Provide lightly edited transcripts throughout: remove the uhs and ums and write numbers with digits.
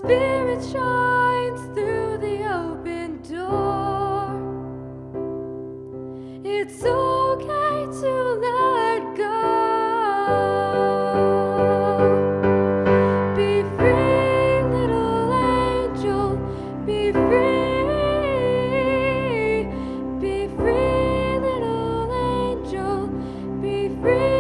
Spirit shines through the open door. It's okay to let go. Be free, little angel. Be free. Be free, little angel. Be free.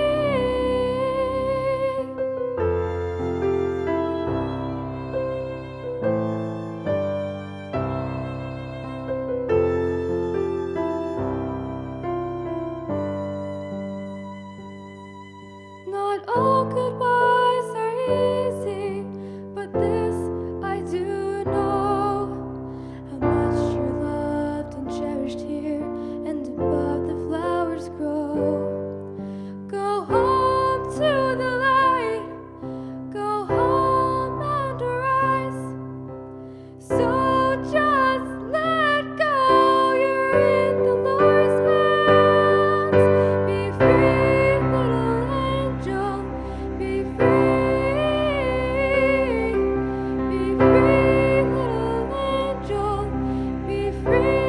Not all goodbyes are easy, but this I do know, how much you're loved and cherished here, and above the flowers grow. Go home to the light, go home and arise. So just let go, you're in the Lord's hands. Be free, little angel, be free. Be free, little angel, be free.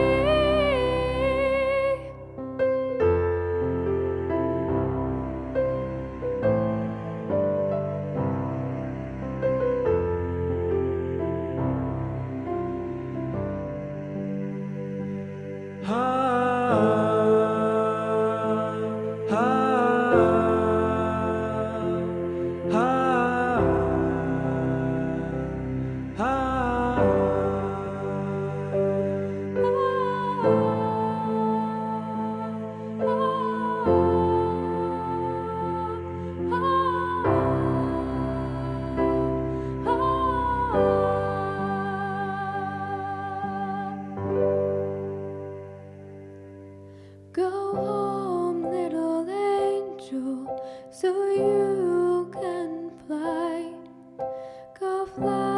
Go home, little angel, so you can fly. Go fly.